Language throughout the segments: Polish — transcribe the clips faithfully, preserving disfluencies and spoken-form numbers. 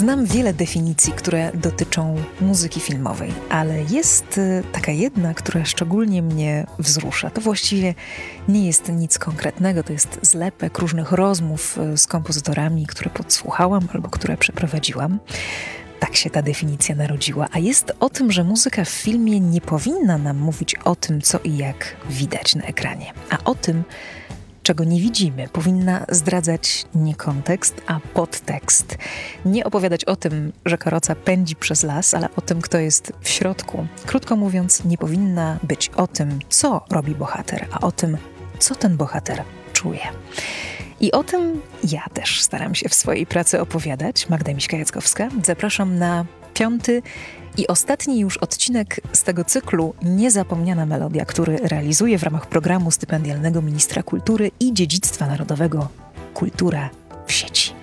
Znam wiele definicji, które dotyczą muzyki filmowej, ale jest taka jedna, która szczególnie mnie wzrusza. To właściwie nie jest nic konkretnego, to jest zlepek różnych rozmów z kompozytorami, które podsłuchałam albo które przeprowadziłam. Tak się ta definicja narodziła, a jest o tym, że muzyka w filmie nie powinna nam mówić o tym, co i jak widać na ekranie, a o tym, czego nie widzimy. Powinna zdradzać nie kontekst, a podtekst. Nie opowiadać o tym, że karoca pędzi przez las, ale o tym, kto jest w środku. Krótko mówiąc, nie powinna być o tym, co robi bohater, a o tym, co ten bohater czuje. I o tym ja też staram się w swojej pracy opowiadać. Magda Miśka-Jackowska. Zapraszam na piąty i ostatni już odcinek z tego cyklu Niezapomniana Melodia, który realizuję w ramach programu stypendialnego Ministra Kultury i Dziedzictwa Narodowego Kultura w sieci.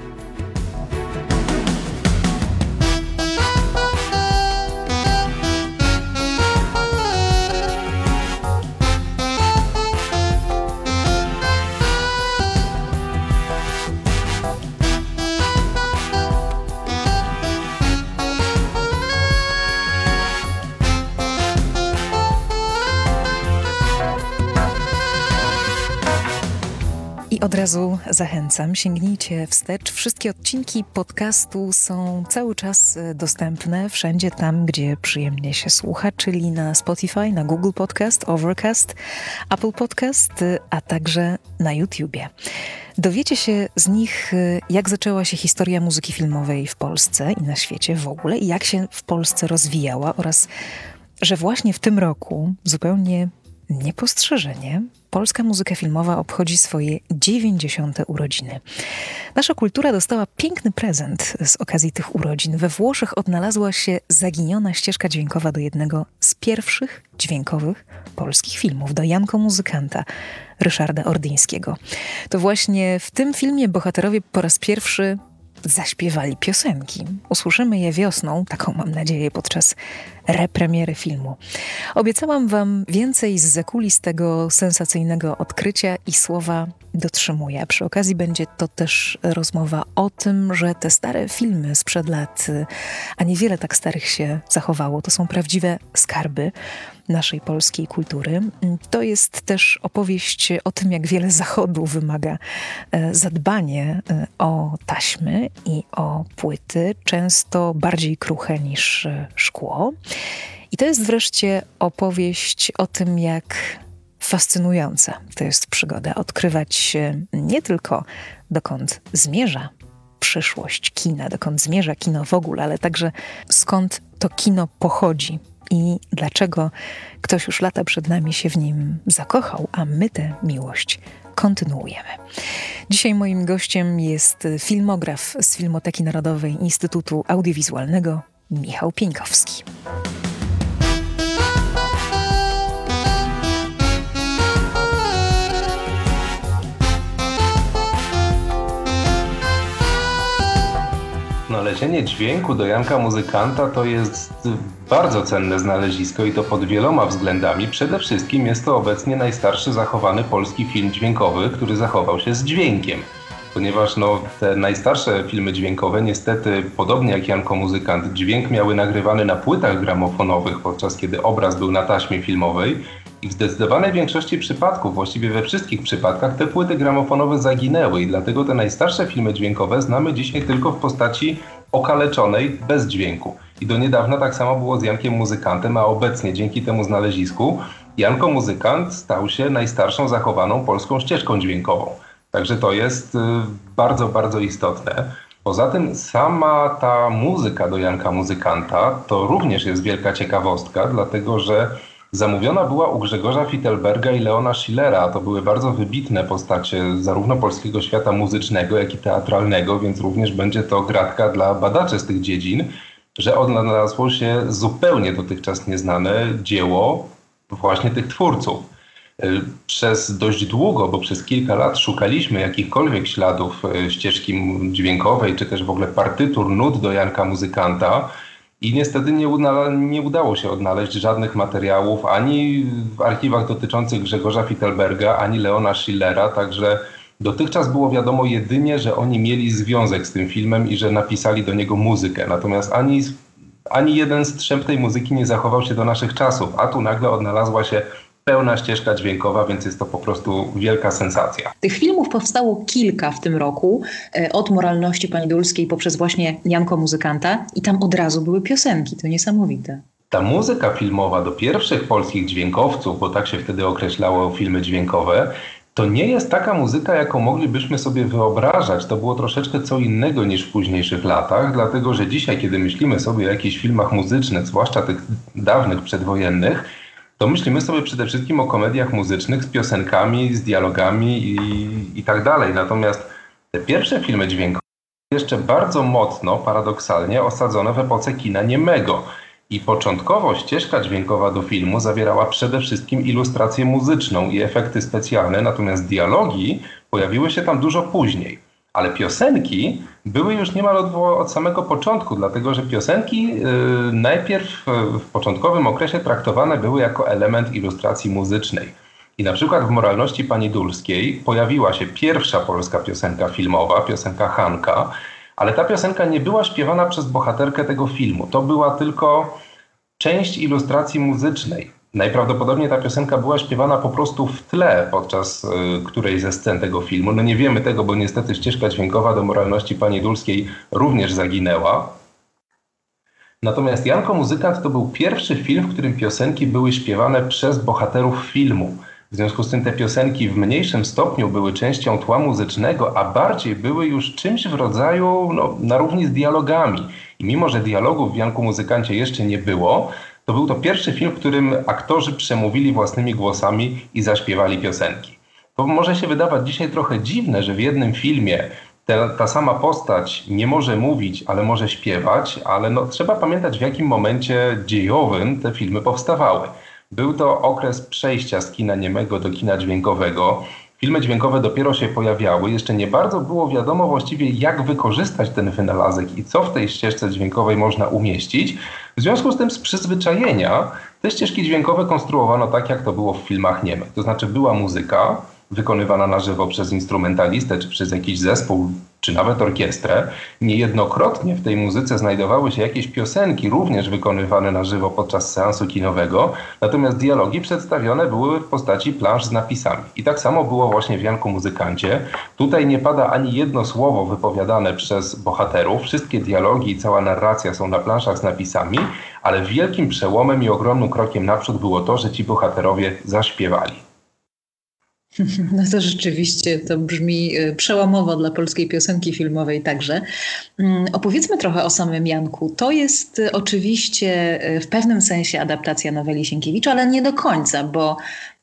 I od razu zachęcam, sięgnijcie wstecz. Wszystkie odcinki podcastu są cały czas dostępne wszędzie tam, gdzie przyjemnie się słucha, czyli na Spotify, na Google Podcast, Overcast, Apple Podcast, a także na YouTubie. Dowiecie się z nich, jak zaczęła się historia muzyki filmowej w Polsce i na świecie w ogóle i jak się w Polsce rozwijała oraz, że właśnie w tym roku zupełnie niepostrzeżenie polska muzyka filmowa obchodzi swoje dziewięćdziesiąte urodziny. Nasza kultura dostała piękny prezent z okazji tych urodzin. We Włoszech odnalazła się zaginiona ścieżka dźwiękowa do jednego z pierwszych dźwiękowych polskich filmów, do Janko Muzykanta Ryszarda Ordyńskiego. To właśnie w tym filmie bohaterowie po raz pierwszy zaśpiewali piosenki. Usłyszymy je wiosną, taką mam nadzieję, podczas repremiery filmu. Obiecałam wam więcej z zakulis tego sensacyjnego odkrycia i słowa dotrzymuję. Przy okazji będzie to też rozmowa o tym, że te stare filmy sprzed lat, a niewiele tak starych się zachowało, to są prawdziwe skarby naszej polskiej kultury. To jest też opowieść o tym, jak wiele Zachodu wymaga zadbanie o taśmy i o płyty, często bardziej kruche niż szkło. I to jest wreszcie opowieść o tym, jak fascynująca to jest przygoda. Odkrywać nie tylko dokąd zmierza przyszłość kina, dokąd zmierza kino w ogóle, ale także skąd to kino pochodzi i dlaczego ktoś już lata przed nami się w nim zakochał, a my tę miłość kontynuujemy. Dzisiaj moim gościem jest filmograf z Filmoteki Narodowej Instytutu Audiowizualnego Michał Pieńkowski. Znalezienie dźwięku do Janka Muzykanta to jest bardzo cenne znalezisko i to pod wieloma względami. Przede wszystkim jest to obecnie najstarszy zachowany polski film dźwiękowy, który zachował się z dźwiękiem. Ponieważ no, te najstarsze filmy dźwiękowe niestety, podobnie jak Janko Muzykant, dźwięk miały nagrywany na płytach gramofonowych, podczas kiedy obraz był na taśmie filmowej. I w zdecydowanej większości przypadków, właściwie we wszystkich przypadkach, te płyty gramofonowe zaginęły i dlatego te najstarsze filmy dźwiękowe znamy dzisiaj tylko w postaci okaleczonej, bez dźwięku. I do niedawna tak samo było z Jankiem Muzykantem, a obecnie dzięki temu znalezisku Janko Muzykant stał się najstarszą zachowaną polską ścieżką dźwiękową. Także to jest bardzo, bardzo istotne. Poza tym sama ta muzyka do Janka Muzykanta to również jest wielka ciekawostka, dlatego że zamówiona była u Grzegorza Fittelberga i Leona Schillera. To były bardzo wybitne postacie zarówno polskiego świata muzycznego, jak i teatralnego, więc również będzie to gratka dla badaczy z tych dziedzin, że odnalazło się zupełnie dotychczas nieznane dzieło właśnie tych twórców. Przez dość długo, bo przez kilka lat szukaliśmy jakichkolwiek śladów ścieżki dźwiękowej, czy też w ogóle partytur nut do Janka Muzykanta i niestety nie, una- nie udało się odnaleźć żadnych materiałów ani w archiwach dotyczących Grzegorza Fittelberga, ani Leona Schillera, także Dotychczas było wiadomo jedynie, że oni mieli związek z tym filmem i że napisali do niego muzykę. Natomiast ani, ani jeden strzęp tej muzyki nie zachował się do naszych czasów, a tu nagle odnalazła się pełna ścieżka dźwiękowa, więc jest to po prostu wielka sensacja. Tych filmów powstało kilka w tym roku, od Moralności Pani Dulskiej poprzez właśnie Janko Muzykanta i tam od razu były piosenki, to niesamowite. Ta muzyka filmowa do pierwszych polskich dźwiękowców, bo tak się wtedy określało filmy dźwiękowe, to nie jest taka muzyka, jaką moglibyśmy sobie wyobrażać. To było troszeczkę co innego niż w późniejszych latach, dlatego że dzisiaj, kiedy myślimy sobie o jakichś filmach muzycznych, zwłaszcza tych dawnych, przedwojennych, to myślimy sobie przede wszystkim o komediach muzycznych z piosenkami, z dialogami i, i tak dalej. Natomiast te pierwsze filmy dźwiękowe jeszcze bardzo mocno, paradoksalnie, osadzone w epoce kina niemego. I początkowo ścieżka dźwiękowa do filmu zawierała przede wszystkim ilustrację muzyczną i efekty specjalne, natomiast dialogi pojawiły się tam dużo później. Ale piosenki były już niemal od, od samego początku, dlatego że piosenki yy, najpierw w początkowym okresie traktowane były jako element ilustracji muzycznej. I na przykład w Moralności Pani Dulskiej pojawiła się pierwsza polska piosenka filmowa, piosenka Hanka, ale ta piosenka nie była śpiewana przez bohaterkę tego filmu. To była tylko część ilustracji muzycznej. Najprawdopodobniej ta piosenka była śpiewana po prostu w tle podczas y, którejś ze scen tego filmu. No nie wiemy tego, bo niestety ścieżka dźwiękowa do Moralności Pani Dulskiej również zaginęła. Natomiast Janko Muzykant to był pierwszy film, w którym piosenki były śpiewane przez bohaterów filmu. W związku z tym te piosenki w mniejszym stopniu były częścią tła muzycznego, a bardziej były już czymś w rodzaju no, na równi z dialogami. I mimo, że dialogów w Janku Muzykancie jeszcze nie było, to był to pierwszy film, w którym aktorzy przemówili własnymi głosami i zaśpiewali piosenki. To może się wydawać dzisiaj trochę dziwne, że w jednym filmie ta, ta sama postać nie może mówić, ale może śpiewać, ale no, trzeba pamiętać, w jakim momencie dziejowym te filmy powstawały. Był to okres przejścia z kina niemego do kina dźwiękowego. Filmy dźwiękowe dopiero się pojawiały. Jeszcze nie bardzo było wiadomo właściwie, jak wykorzystać ten wynalazek i co w tej ścieżce dźwiękowej można umieścić. W związku z tym z przyzwyczajenia te ścieżki dźwiękowe konstruowano tak, jak to było w filmach niemych. To znaczy była muzyka wykonywana na żywo przez instrumentalistę, czy przez jakiś zespół, czy nawet orkiestrę. Niejednokrotnie w tej muzyce znajdowały się jakieś piosenki, również wykonywane na żywo podczas seansu kinowego, natomiast dialogi przedstawione były w postaci plansz z napisami. I tak samo było właśnie w Janku Muzykancie. Tutaj nie pada ani jedno słowo wypowiadane przez bohaterów. Wszystkie dialogi i cała narracja są na planszach z napisami, ale wielkim przełomem i ogromnym krokiem naprzód było to, że ci bohaterowie zaśpiewali. No to rzeczywiście to brzmi przełomowo dla polskiej piosenki filmowej także. Opowiedzmy trochę o samym Janku. To jest oczywiście w pewnym sensie adaptacja noweli Sienkiewicza, ale nie do końca, bo,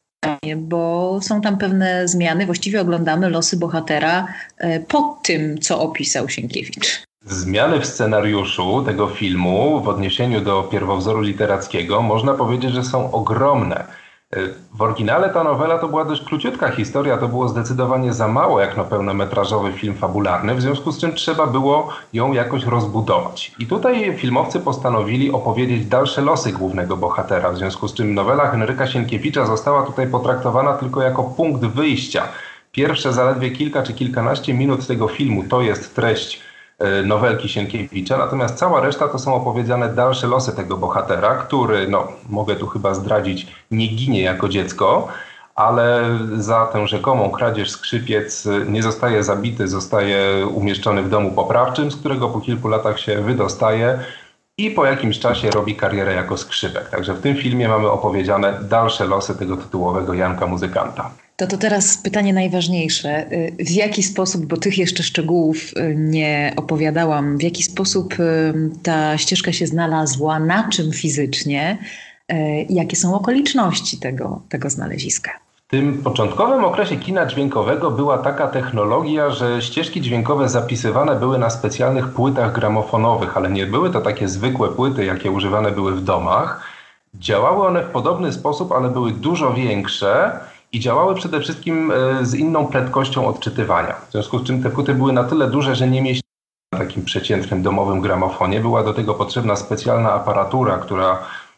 bo są tam pewne zmiany. Właściwie oglądamy losy bohatera po tym, co opisał Sienkiewicz. Zmiany w scenariuszu tego filmu w odniesieniu do pierwowzoru literackiego można powiedzieć, że są ogromne. W oryginale ta nowela to była dość króciutka historia, to było zdecydowanie za mało jak na pełnometrażowy film fabularny, w związku z czym trzeba było ją jakoś rozbudować. I tutaj filmowcy postanowili opowiedzieć dalsze losy głównego bohatera, w związku z czym nowela Henryka Sienkiewicza została tutaj potraktowana tylko jako punkt wyjścia. Pierwsze zaledwie kilka czy kilkanaście minut tego filmu to jest treść nowelki Sienkiewicza, natomiast cała reszta to są opowiedziane dalsze losy tego bohatera, który, no mogę tu chyba zdradzić, nie ginie jako dziecko, ale za tę rzekomą kradzież skrzypiec nie zostaje zabity, zostaje umieszczony w domu poprawczym, z którego po kilku latach się wydostaje i po jakimś czasie robi karierę jako skrzypek. Także w tym filmie mamy opowiedziane dalsze losy tego tytułowego Janka Muzykanta. To to teraz pytanie najważniejsze. W jaki sposób, bo tych jeszcze szczegółów nie opowiadałam, w jaki sposób ta ścieżka się znalazła, na czym fizycznie, jakie są okoliczności tego, tego znaleziska? W tym początkowym okresie kina dźwiękowego była taka technologia, że ścieżki dźwiękowe zapisywane były na specjalnych płytach gramofonowych, ale nie były to takie zwykłe płyty, jakie używane były w domach. Działały one w podobny sposób, ale były dużo większe i działały przede wszystkim z inną prędkością odczytywania. W związku z czym te płyty były na tyle duże, że nie mieściły na takim przeciętnym domowym gramofonie. Była do tego potrzebna specjalna aparatura, która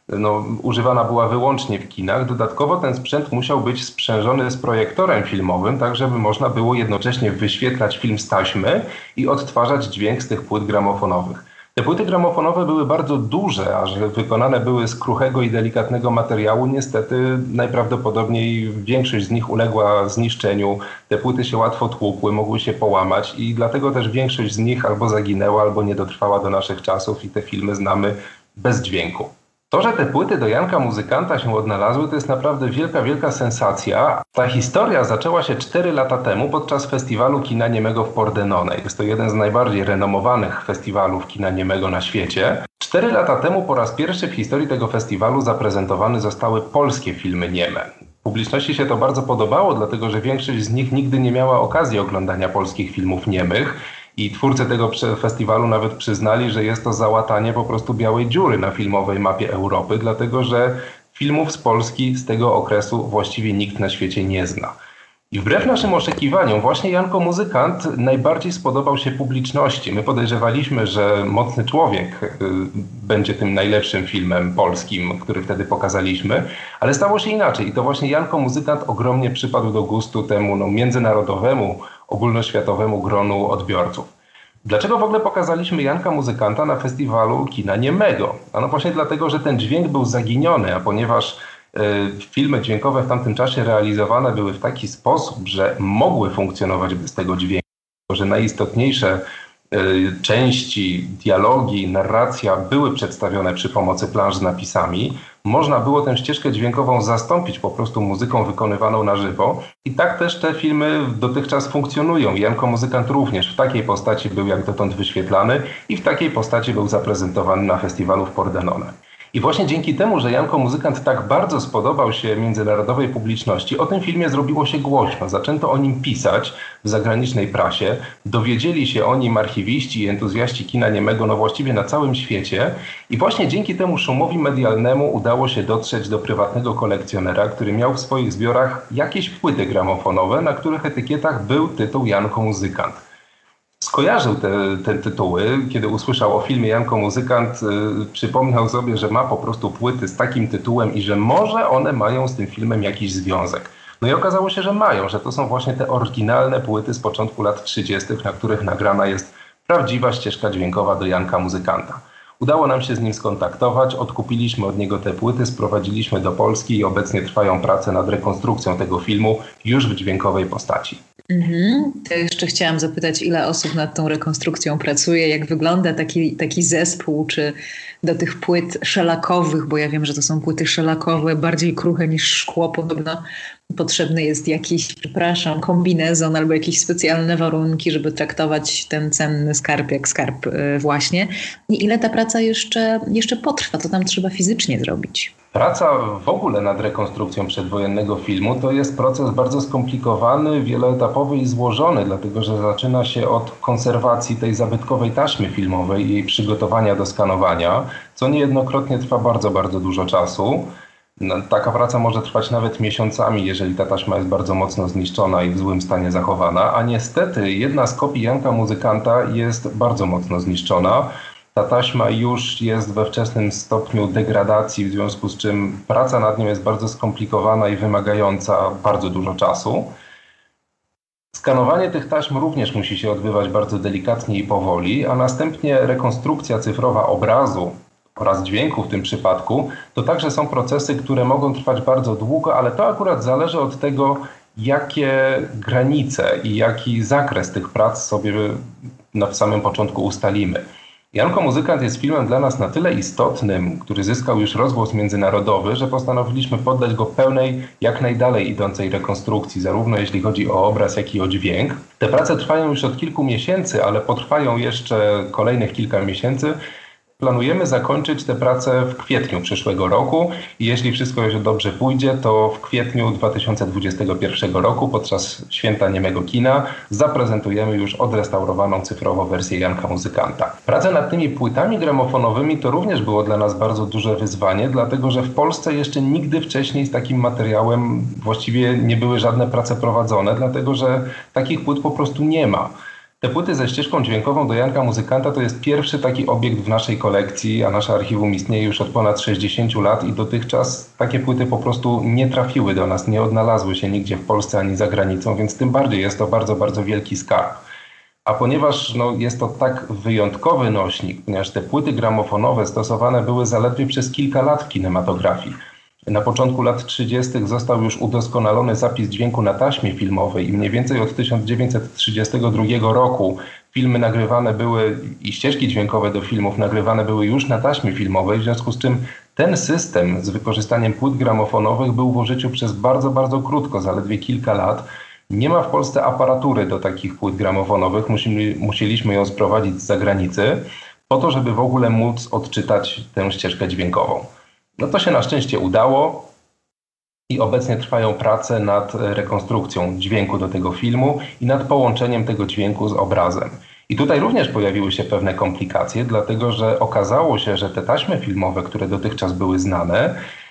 no, używana była wyłącznie w kinach. Dodatkowo ten sprzęt musiał być sprzężony z projektorem filmowym, tak żeby można było jednocześnie wyświetlać film z taśmy i odtwarzać dźwięk z tych płyt gramofonowych. Te płyty gramofonowe były bardzo duże, a że wykonane były z kruchego i delikatnego materiału, niestety najprawdopodobniej większość z nich uległa zniszczeniu. Te płyty się łatwo tłukły, mogły się połamać i dlatego też większość z nich albo zaginęła, albo nie dotrwała do naszych czasów i te filmy znamy bez dźwięku. To, że te płyty do Janka Muzykanta się odnalazły, to jest naprawdę wielka, wielka sensacja. Ta historia zaczęła się cztery lata temu podczas festiwalu kina niemego w Pordenone. Jest to jeden z najbardziej renomowanych festiwalów kina niemego na świecie. Cztery lata temu po raz pierwszy w historii tego festiwalu zaprezentowane zostały polskie filmy nieme. Publiczności się to bardzo podobało, dlatego że większość z nich nigdy nie miała okazji oglądania polskich filmów niemych. I twórcy tego festiwalu nawet przyznali, że jest to załatanie po prostu białej dziury na filmowej mapie Europy, dlatego że filmów z Polski z tego okresu właściwie nikt na świecie nie zna. I wbrew naszym oczekiwaniom właśnie Janko Muzykant najbardziej spodobał się publiczności. My podejrzewaliśmy, że Mocny Człowiek y, będzie tym najlepszym filmem polskim, który wtedy pokazaliśmy, ale stało się inaczej. I to właśnie Janko Muzykant ogromnie przypadł do gustu temu no, międzynarodowemu, ogólnoświatowemu gronu odbiorców. Dlaczego w ogóle pokazaliśmy Janka Muzykanta na festiwalu kina niemego? Ano właśnie dlatego, że ten dźwięk był zaginiony, a ponieważ y, filmy dźwiękowe w tamtym czasie realizowane były w taki sposób, że mogły funkcjonować bez tego dźwięku, że najistotniejsze y, części, dialogi, narracja były przedstawione przy pomocy plansz z napisami, można było tę ścieżkę dźwiękową zastąpić po prostu muzyką wykonywaną na żywo. I tak też te filmy dotychczas funkcjonują. Janko Muzykant również w takiej postaci był jak dotąd wyświetlany i w takiej postaci był zaprezentowany na festiwalu w Pordenone. I właśnie dzięki temu, że Janko Muzykant tak bardzo spodobał się międzynarodowej publiczności, o tym filmie zrobiło się głośno. Zaczęto o nim pisać w zagranicznej prasie, dowiedzieli się o nim archiwiści i entuzjaści kina niemego no właściwie na całym świecie i właśnie dzięki temu szumowi medialnemu udało się dotrzeć do prywatnego kolekcjonera, który miał w swoich zbiorach jakieś płyty gramofonowe, na których etykietach był tytuł Janko Muzykant. Skojarzył te, te tytuły, kiedy usłyszał o filmie Janko Muzykant, yy, przypomniał sobie, że ma po prostu płyty z takim tytułem i że może one mają z tym filmem jakiś związek. No i okazało się, że mają, że to są właśnie te oryginalne płyty z początku lat trzydziestych, na których nagrana jest prawdziwa ścieżka dźwiękowa do Janka Muzykanta. Udało nam się z nim skontaktować, odkupiliśmy od niego te płyty, sprowadziliśmy do Polski i obecnie trwają prace nad rekonstrukcją tego filmu już w dźwiękowej postaci. Mhm. To jeszcze chciałam zapytać, ile osób nad tą rekonstrukcją pracuje, jak wygląda taki, taki zespół, czy do tych płyt szelakowych, bo ja wiem, że to są płyty szelakowe, bardziej kruche niż szkło, podobno potrzebny jest jakiś, przepraszam, kombinezon albo jakieś specjalne warunki, żeby traktować ten cenny skarb jak skarb właśnie. I ile ta praca jeszcze, jeszcze potrwa, co tam trzeba fizycznie zrobić? Praca w ogóle nad rekonstrukcją przedwojennego filmu to jest proces bardzo skomplikowany, wieloetapowy i złożony, dlatego że zaczyna się od konserwacji tej zabytkowej taśmy filmowej i jej przygotowania do skanowania, co niejednokrotnie trwa bardzo, bardzo dużo czasu. Taka praca może trwać nawet miesiącami, jeżeli ta taśma jest bardzo mocno zniszczona i w złym stanie zachowana, a niestety jedna z kopii Janka Muzykanta jest bardzo mocno zniszczona. Ta taśma już jest we wczesnym stopniu degradacji, w związku z czym praca nad nią jest bardzo skomplikowana i wymagająca bardzo dużo czasu. Skanowanie tych taśm również musi się odbywać bardzo delikatnie i powoli, a następnie rekonstrukcja cyfrowa obrazu oraz dźwięku w tym przypadku, to także są procesy, które mogą trwać bardzo długo, ale to akurat zależy od tego, jakie granice i jaki zakres tych prac sobie na samym początku ustalimy. Janko Muzykant jest filmem dla nas na tyle istotnym, który zyskał już rozgłos międzynarodowy, że postanowiliśmy poddać go pełnej, jak najdalej idącej rekonstrukcji, zarówno jeśli chodzi o obraz, jak i o dźwięk. Te prace trwają już od kilku miesięcy, ale potrwają jeszcze kolejnych kilka miesięcy. Planujemy zakończyć tę pracę w kwietniu przyszłego roku i jeśli wszystko jeszcze dobrze pójdzie, to w kwietniu dwa tysiące dwudziestego pierwszego roku podczas Święta Niemego Kina zaprezentujemy już odrestaurowaną cyfrowo wersję Janka Muzykanta. Prace nad tymi płytami gramofonowymi to również było dla nas bardzo duże wyzwanie, dlatego że w Polsce jeszcze nigdy wcześniej z takim materiałem właściwie nie były żadne prace prowadzone, dlatego że takich płyt po prostu nie ma. Te płyty ze ścieżką dźwiękową do Janka Muzykanta to jest pierwszy taki obiekt w naszej kolekcji, a nasze archiwum istnieje już od ponad sześćdziesięciu lat i dotychczas takie płyty po prostu nie trafiły do nas, nie odnalazły się nigdzie w Polsce ani za granicą, więc tym bardziej jest to bardzo, bardzo wielki skarb. A ponieważ no, jest to tak wyjątkowy nośnik, ponieważ te płyty gramofonowe stosowane były zaledwie przez kilka lat w kinematografii. Na początku lat trzydziestych został już udoskonalony zapis dźwięku na taśmie filmowej i mniej więcej od tysiąc dziewięćset trzydziestego drugiego roku filmy nagrywane były i ścieżki dźwiękowe do filmów nagrywane były już na taśmie filmowej, w związku z czym ten system z wykorzystaniem płyt gramofonowych był w użyciu przez bardzo, bardzo krótko, zaledwie kilka lat. Nie ma w Polsce aparatury do takich płyt gramofonowych, Musimy, musieliśmy ją sprowadzić z zagranicy po to, żeby w ogóle móc odczytać tę ścieżkę dźwiękową. No to się na szczęście udało i obecnie trwają prace nad rekonstrukcją dźwięku do tego filmu i nad połączeniem tego dźwięku z obrazem. I tutaj również pojawiły się pewne komplikacje, dlatego że okazało się, że te taśmy filmowe, które dotychczas były znane,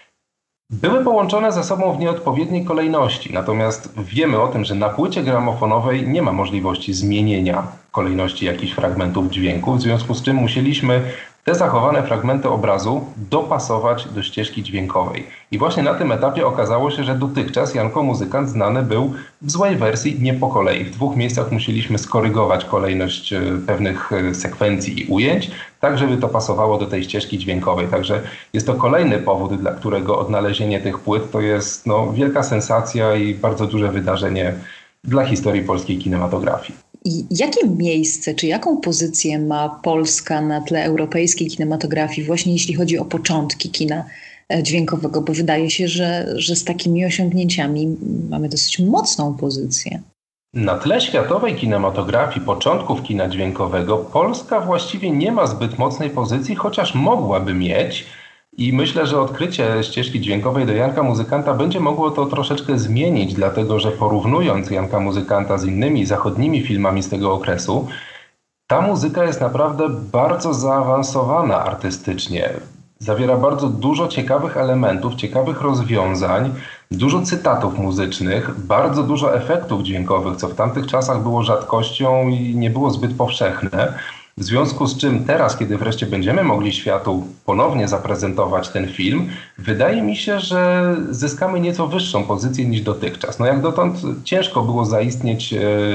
były połączone ze sobą w nieodpowiedniej kolejności. Natomiast wiemy o tym, że na płycie gramofonowej nie ma możliwości zmienienia kolejności jakichś fragmentów dźwięku, w związku z czym musieliśmy te zachowane fragmenty obrazu dopasować do ścieżki dźwiękowej. I właśnie na tym etapie okazało się, że dotychczas Janko Muzykant znany był w złej wersji, nie po kolei. W dwóch miejscach musieliśmy skorygować kolejność pewnych sekwencji i ujęć, tak żeby to pasowało do tej ścieżki dźwiękowej. Także jest to kolejny powód, dla którego odnalezienie tych płyt to jest no, wielka sensacja i bardzo duże wydarzenie dla historii polskiej kinematografii. I jakie miejsce, czy jaką pozycję ma Polska na tle europejskiej kinematografii, właśnie jeśli chodzi o początki kina dźwiękowego? Bo wydaje się, że, że z takimi osiągnięciami mamy dosyć mocną pozycję. Na tle światowej kinematografii, początków kina dźwiękowego, Polska właściwie nie ma zbyt mocnej pozycji, chociaż mogłaby mieć. I myślę, że odkrycie ścieżki dźwiękowej do Janka Muzykanta będzie mogło to troszeczkę zmienić, dlatego że porównując Janka Muzykanta z innymi zachodnimi filmami z tego okresu, ta muzyka jest naprawdę bardzo zaawansowana artystycznie. Zawiera bardzo dużo ciekawych elementów, ciekawych rozwiązań, dużo cytatów muzycznych, bardzo dużo efektów dźwiękowych, co w tamtych czasach było rzadkością i nie było zbyt powszechne. W związku z czym teraz, kiedy wreszcie będziemy mogli światu ponownie zaprezentować ten film, wydaje mi się, że zyskamy nieco wyższą pozycję niż dotychczas. No jak dotąd ciężko było zaistnieć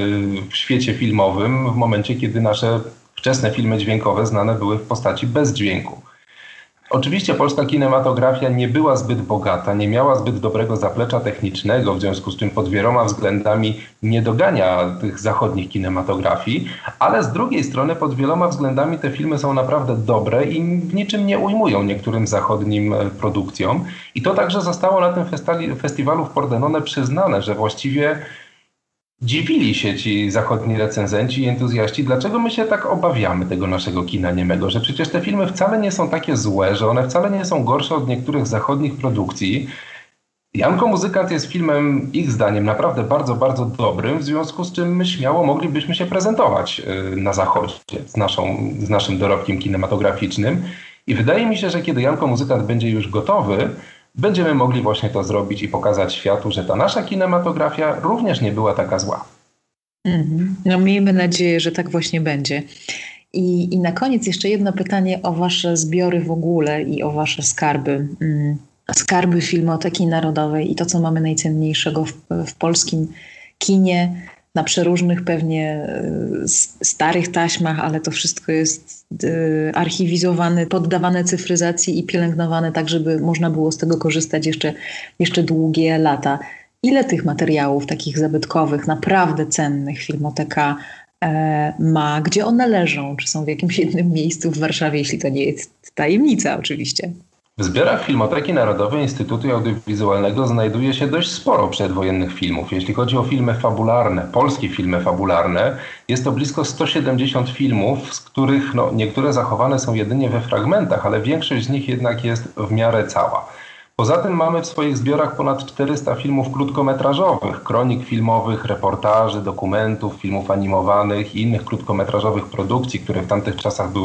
w świecie filmowym w momencie, kiedy nasze wczesne filmy dźwiękowe znane były w postaci bez dźwięku. Oczywiście polska kinematografia nie była zbyt bogata, nie miała zbyt dobrego zaplecza technicznego, w związku z czym pod wieloma względami nie dogania tych zachodnich kinematografii, ale z drugiej strony pod wieloma względami te filmy są naprawdę dobre i w niczym nie ujmują niektórym zachodnim produkcjom. I to także zostało na tym festali, festiwalu w Pordenone przyznane, że właściwie dziwili się ci zachodni recenzenci i entuzjaści, dlaczego my się tak obawiamy tego naszego kina niemego, że przecież te filmy wcale nie są takie złe, że one wcale nie są gorsze od niektórych zachodnich produkcji. Janko Muzykant jest filmem, ich zdaniem, naprawdę bardzo, bardzo dobrym, w związku z czym my śmiało moglibyśmy się prezentować na zachodzie z, naszą, z naszym dorobkiem kinematograficznym. I wydaje mi się, że kiedy Janko Muzykant będzie już gotowy, będziemy mogli właśnie to zrobić i pokazać światu, że ta nasza kinematografia również nie była taka zła. Mm-hmm. No miejmy nadzieję, że tak właśnie będzie. I, I na koniec jeszcze jedno pytanie o wasze zbiory w ogóle i o wasze skarby. Mm, skarby Filmoteki Narodowej i to, co mamy najcenniejszego w, w polskim kinie, na przeróżnych pewnie starych taśmach, ale to wszystko jest archiwizowane, poddawane cyfryzacji i pielęgnowane tak, żeby można było z tego korzystać jeszcze, jeszcze długie lata. Ile tych materiałów takich zabytkowych, naprawdę cennych Filmoteka e, ma? Gdzie one leżą? Czy są w jakimś jednym miejscu w Warszawie, jeśli to nie jest tajemnica oczywiście? W zbiorach Filmoteki Narodowej Instytutu Audiowizualnego znajduje się dość sporo przedwojennych filmów. Jeśli chodzi o filmy fabularne, polskie filmy fabularne, jest to blisko sto siedemdziesiąt filmów, z których no, niektóre zachowane są jedynie we fragmentach, ale większość z nich jednak jest w miarę cała. Poza tym mamy w swoich zbiorach ponad czterysta filmów krótkometrażowych, kronik filmowych, reportaży, dokumentów, filmów animowanych i innych krótkometrażowych produkcji, które w tamtych czasach były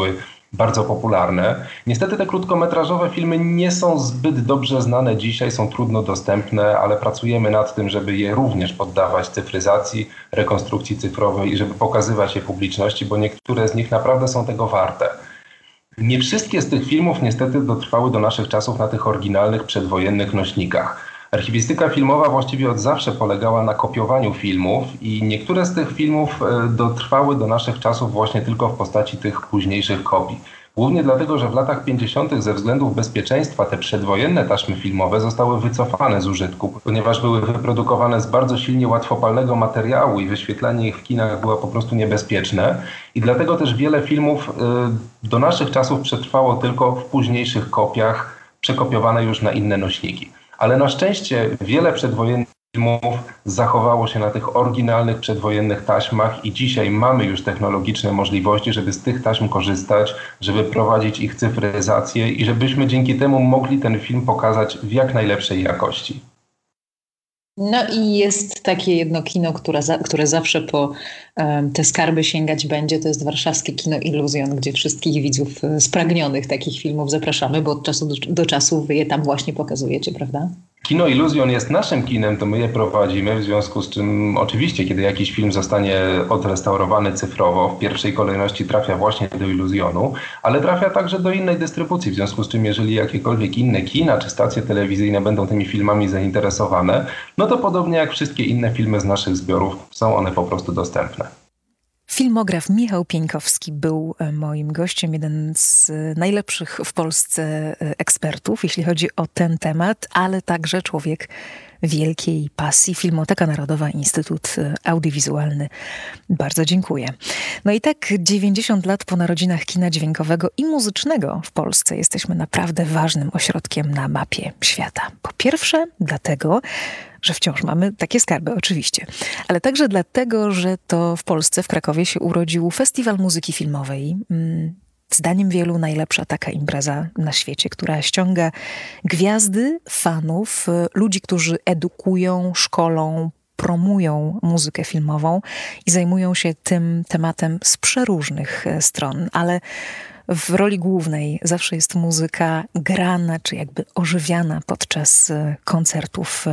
bardzo popularne. Niestety te krótkometrażowe filmy nie są zbyt dobrze znane dzisiaj, są trudno dostępne, ale pracujemy nad tym, żeby je również poddawać cyfryzacji, rekonstrukcji cyfrowej i żeby pokazywać je publiczności, bo niektóre z nich naprawdę są tego warte. Nie wszystkie z tych filmów niestety dotrwały do naszych czasów na tych oryginalnych przedwojennych nośnikach. Archiwistyka filmowa właściwie od zawsze polegała na kopiowaniu filmów i niektóre z tych filmów dotrwały do naszych czasów właśnie tylko w postaci tych późniejszych kopii. Głównie dlatego, że w latach pięćdziesiątych ze względów bezpieczeństwa te przedwojenne taśmy filmowe zostały wycofane z użytku, ponieważ były wyprodukowane z bardzo silnie łatwopalnego materiału i wyświetlanie ich w kinach było po prostu niebezpieczne. I dlatego też wiele filmów y, do naszych czasów przetrwało tylko w późniejszych kopiach, przekopiowane już na inne nośniki. Ale na szczęście wiele przedwojennych filmów zachowało się na tych oryginalnych przedwojennych taśmach i dzisiaj mamy już technologiczne możliwości, żeby z tych taśm korzystać, żeby prowadzić ich cyfryzację i żebyśmy dzięki temu mogli ten film pokazać w jak najlepszej jakości. No i jest takie jedno kino, które, za, które zawsze po um, te skarby sięgać będzie. To jest warszawskie kino Iluzjon, gdzie wszystkich widzów spragnionych takich filmów zapraszamy, bo od czasu do, do czasu wy je tam właśnie pokazujecie, prawda? Kino Iluzjon jest naszym kinem, to my je prowadzimy, w związku z czym oczywiście, kiedy jakiś film zostanie odrestaurowany cyfrowo, w pierwszej kolejności trafia właśnie do Iluzjonu, ale trafia także do innej dystrybucji, w związku z czym jeżeli jakiekolwiek inne kina czy stacje telewizyjne będą tymi filmami zainteresowane, no to podobnie jak wszystkie inne filmy z naszych zbiorów, są one po prostu dostępne. Filmograf Michał Pieńkowski był moim gościem, jeden z najlepszych w Polsce ekspertów, jeśli chodzi o ten temat, ale także człowiek wielkiej pasji. Filmoteka Narodowa, Instytut Audiowizualny. Bardzo dziękuję. No i tak dziewięćdziesiąt lat po narodzinach kina dźwiękowego i muzycznego w Polsce jesteśmy naprawdę ważnym ośrodkiem na mapie świata. Po pierwsze dlatego, że wciąż mamy takie skarby, oczywiście, ale także dlatego, że to w Polsce, w Krakowie się urodził Festiwal Muzyki Filmowej. Zdaniem wielu najlepsza taka impreza na świecie, która ściąga gwiazdy, fanów, ludzi, którzy edukują, szkolą, promują muzykę filmową i zajmują się tym tematem z przeróżnych stron, ale w roli głównej zawsze jest muzyka grana, czy jakby ożywiana podczas koncertów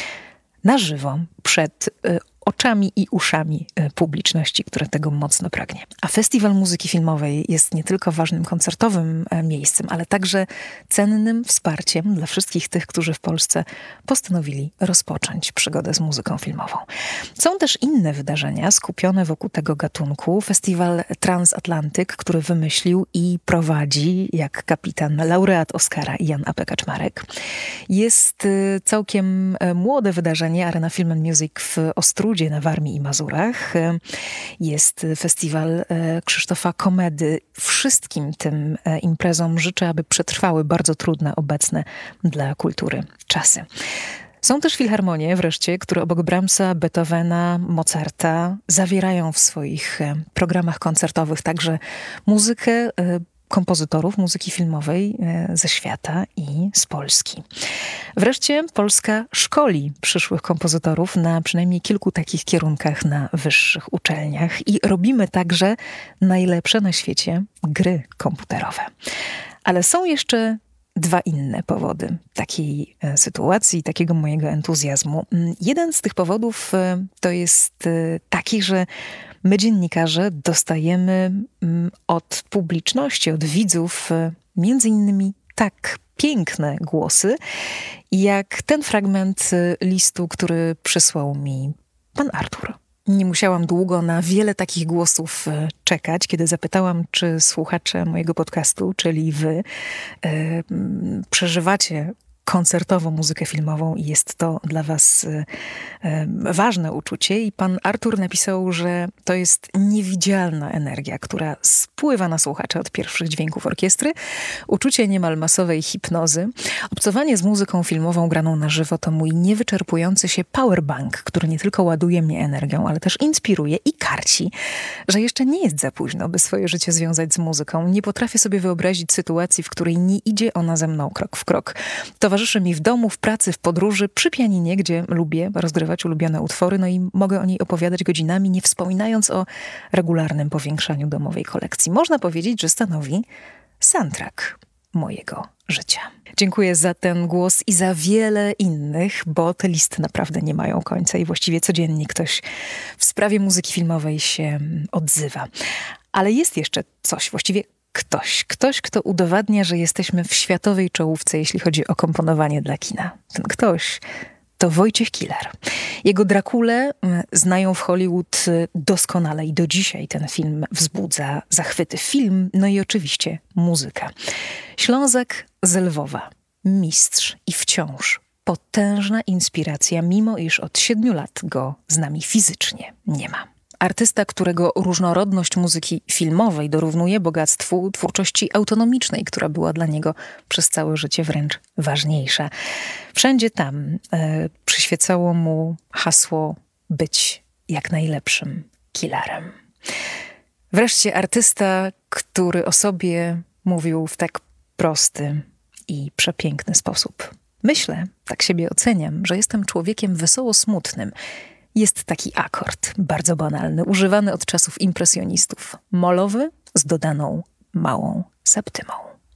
na żywo, przed oczami i uszami publiczności, która tego mocno pragnie. A Festiwal Muzyki Filmowej jest nie tylko ważnym koncertowym miejscem, ale także cennym wsparciem dla wszystkich tych, którzy w Polsce postanowili rozpocząć przygodę z muzyką filmową. Są też inne wydarzenia skupione wokół tego gatunku. Festiwal Transatlantyk, który wymyślił i prowadzi, jak kapitan, laureat Oscara Jan A P. Kaczmarek. Jest całkiem młode wydarzenie Arena Film and Music w Ostródzie na Warmii i Mazurach. Jest festiwal Krzysztofa Komedy. Wszystkim tym imprezom życzę, aby przetrwały bardzo trudne obecne dla kultury czasy. Są też filharmonie wreszcie, które obok Brahmsa, Beethovena, Mozarta zawierają w swoich programach koncertowych także muzykę kompozytorów muzyki filmowej ze świata i z Polski. Wreszcie Polska szkoli przyszłych kompozytorów na przynajmniej kilku takich kierunkach na wyższych uczelniach i robimy także najlepsze na świecie gry komputerowe. Ale są jeszcze dwa inne powody takiej sytuacji, takiego mojego entuzjazmu. Jeden z tych powodów to jest taki, że my, dziennikarze, dostajemy od publiczności, od widzów między innymi tak piękne głosy, jak ten fragment listu, który przysłał mi pan Artur. Nie musiałam długo na wiele takich głosów czekać, kiedy zapytałam, czy słuchacze mojego podcastu, czyli wy, przeżywacie koncertową muzykę filmową i jest to dla was y, y, ważne uczucie. I pan Artur napisał, że to jest niewidzialna energia, która spływa na słuchaczy od pierwszych dźwięków orkiestry. Uczucie niemal masowej hipnozy. Obcowanie z muzyką filmową graną na żywo to mój niewyczerpujący się powerbank, który nie tylko ładuje mnie energią, ale też inspiruje i karci, że jeszcze nie jest za późno, by swoje życie związać z muzyką. Nie potrafię sobie wyobrazić sytuacji, w której nie idzie ona ze mną krok w krok. Towarzyszy towarzyszy mi w domu, w pracy, w podróży, przy pianinie, gdzie lubię rozgrywać ulubione utwory, no i mogę o niej opowiadać godzinami, nie wspominając o regularnym powiększaniu domowej kolekcji. Można powiedzieć, że stanowi soundtrack mojego życia. Dziękuję za ten głos i za wiele innych, bo te listy naprawdę nie mają końca i właściwie codziennie ktoś w sprawie muzyki filmowej się odzywa. Ale jest jeszcze coś, właściwie ktoś, ktoś, kto udowadnia, że jesteśmy w światowej czołówce, jeśli chodzi o komponowanie dla kina. Ten ktoś to Wojciech Kilar. Jego Drakulę znają w Hollywood doskonale i do dzisiaj ten film wzbudza zachwyty. Film, no i oczywiście muzyka. Ślązak z Lwowa, mistrz i wciąż potężna inspiracja, mimo iż od siedmiu lat go z nami fizycznie nie ma. Artysta, którego różnorodność muzyki filmowej dorównuje bogactwu twórczości autonomicznej, która była dla niego przez całe życie wręcz ważniejsza. Wszędzie tam e, przyświecało mu hasło być jak najlepszym Kilarem. Wreszcie artysta, który o sobie mówił w tak prosty i przepiękny sposób. Myślę, tak siebie oceniam, że jestem człowiekiem wesoło smutnym. Jest taki akord, bardzo banalny, używany od czasów impresjonistów. Molowy z dodaną małą septymą.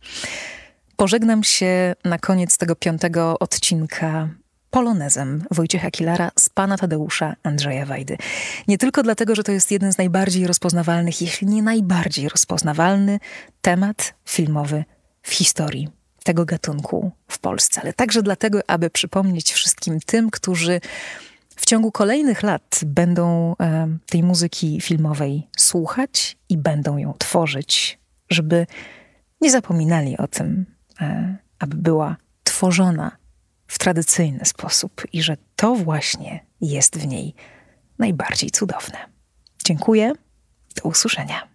Pożegnam się na koniec tego piątego odcinka polonezem Wojciecha Kilara z Pana Tadeusza Andrzeja Wajdy. Nie tylko dlatego, że to jest jeden z najbardziej rozpoznawalnych, jeśli nie najbardziej rozpoznawalny temat filmowy w historii tego gatunku w Polsce, ale także dlatego, aby przypomnieć wszystkim tym, którzy w ciągu kolejnych lat będą e, tej muzyki filmowej słuchać i będą ją tworzyć, żeby nie zapominali o tym, e, aby była tworzona w tradycyjny sposób i że to właśnie jest w niej najbardziej cudowne. Dziękuję. Do usłyszenia.